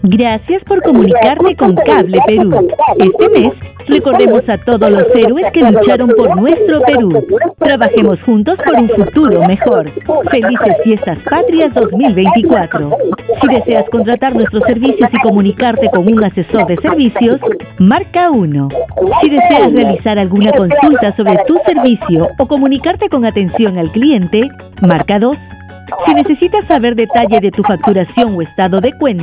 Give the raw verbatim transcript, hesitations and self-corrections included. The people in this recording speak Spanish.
Gracias por comunicarte con Cable Perú. Este mes, recordemos a todos los héroes que lucharon por nuestro Perú. Trabajemos juntos por un futuro mejor. Felices Fiestas Patrias dos mil veinticuatro. Si deseas contratar nuestros servicios y comunicarte con un asesor de servicios, marca uno. Si deseas realizar alguna consulta sobre tu servicio o comunicarte con atención al cliente, marca dos. Si necesitas saber detalle de tu facturación o estado de cuenta,